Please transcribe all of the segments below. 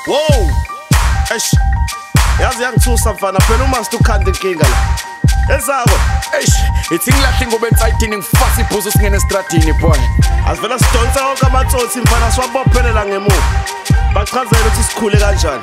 Wow, eish, yazi yangithusa mfana phela uma sikhanda inkinga la. Ezakho, eish, ithi ngilahle ngoba ensayidini ngifasa ibhuzu singene estradini boy. Asivela sidonsa wonke amatsotsi mfana siwabophelela ngemuva. Bachazela ukuthi sikhule kanjani.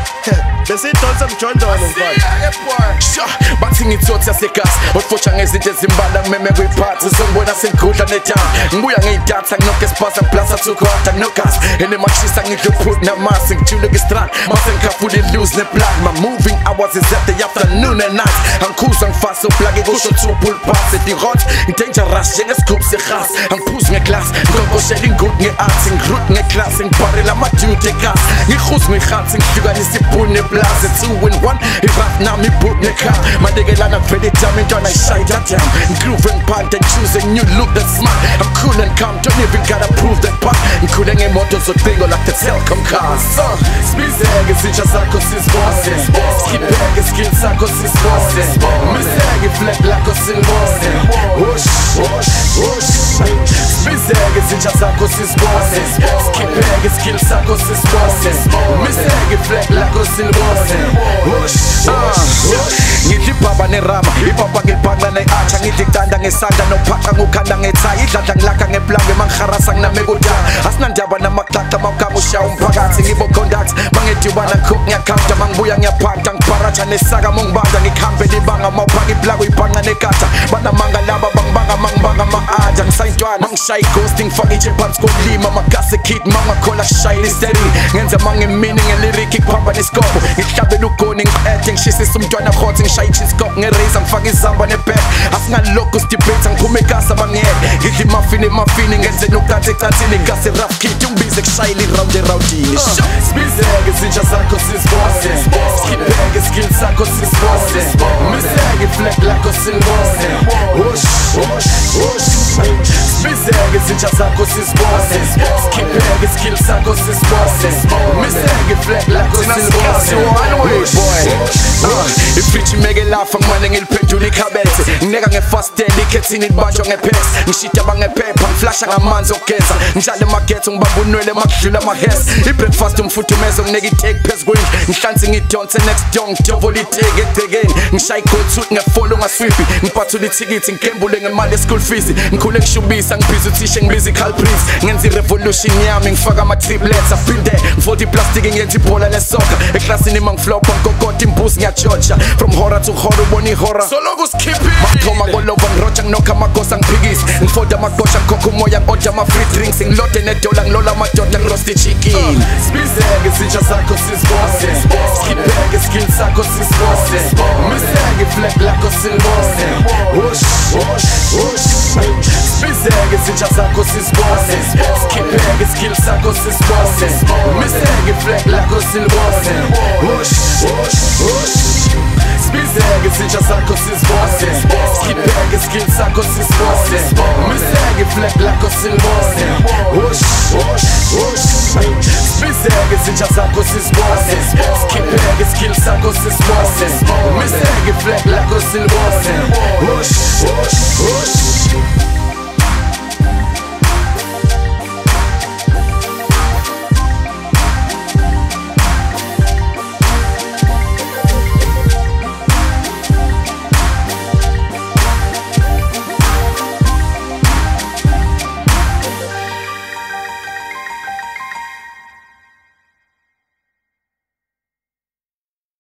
Besidonsa mjondolo mfana. Sha, bathi ngitsotsi yasegas, ofotsha ngezinto ezimbala ngimeme kwiphathi sengibona sengigudla netown. Ngibuya ngeyidatha nginoke esipasa plus athukhota nginogas. Enemashisa ngidluphut namasi ngijule kwistrand. Mase ngikhafule lose neplan. My moving hours is at the afternoon and night. Angikhuza ngifasa uplug kusho two pull pass the hot. Dangerous njengescoop segas. Angiphuza ngeglass, ngikokoshela ingood ngeart ngiroot ngeclass ngibharela amadude egas. Ngikhuza ngikhathi ngihlukanisa ibhune plus 2 in 1. Irap nami boot necar. Madegelana vele jam intwana ishayida jam. Groove and pant and choose a new look that's smart. I'm cool and calm, don't even gotta prove that part. Ngikule ngemoto zodingo like the Telkom cars. Spizeke izitsha zakho sisibone. Skipeke skill zakho sisibone. Miseke flag lakho silibone. Wosh, wosh, wosh. Spizeke izitsha zakho sisibone. Skipeke skill zakho sisibone. Miseke flag lakho silibone. Wosh, wosh, wosh. Ngithi baba nerama, ibaba ngibhaqla neacha. Ngithi kanda ngesandla nophaqa ngukhanda ngethayi. Idladla ngilakha ngeplange mangharasa nginamekuda. Asinandaba namaklaka mawukama ushaya umphakathi. Ngibo conduct mangedibana cook ngiyakhanda mangibuya ngiyaphanka ngibharaja nesaka mongibanda ngikhambe libanga mawuphaka iplug uyibhanqa nekata. Banamanga laba bangibanga mangibanga ama-ada ngisayintwana mangishaya ighost ngifaka itshe phansi kolima magase kid mangakhola kushayela isteri. Ngenza mangimini ngeliriki kuphamba neskopo. Ngihlabela ugoni ngi-ede ngishisisa umntwana khotsi ngishaya ichiskop ngereza ngifaka izamba nebag. Asingalokhu sidibhetha ngiphume ekasa mangiyeke. Ngidla imafini emafini ngenze nokanti ecathini ngase rough kid ungibize kushayela iround erawundini. Spizeke izitsha zakho sisibone. Skipeke skill zakho sisibone. Miseke flag lakho silibone. Wosh, wosh, wosh. Spizeke izitsha zakho sisibone. Skipeke skill zakho sisibone. Miseke flag lakho silibone. Wosh, wosh. Ifrichi meke lafa ngimane ngiliphendula ikhabethe. Ngineka ngefast end ikhethini libanjwa ngepex. Ngishita bangephepha ngiflasha ngamanzi okugeza. Njalo emagetho ngibamba unwele makudlula amahes. Ibreakfast umfuthumezo ngineka itake phezu kwendlu. Ngihlanzi ngidonse next dong ngijovola itake ekudekeni. Ngishaya i-goat suit ngefolo ngaswiphi. Ngiphathula ithikithi ngikembule ngemali ye-school fees. Ngikhule ngishubisa ngibhiza uthishe ngibiza i-calpris. Ngenza i-revolution yami ngifaka ama-triplets. Aphinde ngifota iplastiki ngenza ibhola lesoka. Eklasini mangiflopha ngikokota imbuzi ngiyajoja. From horror to horror ubona ihorror. Soloku skippi. Mathoma kolova ngiroja nginokha amagosa ngiphikise. Ngifoda amagosha ngikhokha umoya ngi-order ama-free drinks. Ngilode nedola ngilola amadoda ngiroste chicken. Spizeke izitsha zakho sisibone. Skipeke skill zakho sisibone. Miseke flag lakho silibone. Wosh, wosh, wosh. Spizeke izitsha zakho sisibone. Skipeke skill zakho sisibone. Miseke flag lakho silibone. Wosh, wosh, wosh. Spizeke izitsha zakho sisibone. Skipeke skill zakho sisibone. Miseke flag lakho silibone. Wosh, wosh, wosh. Spizeke izitsha zakho sisibone. Skipeke skill zakho sisibone. Miseke flag lakho silibone. Wosh, wosh, wosh.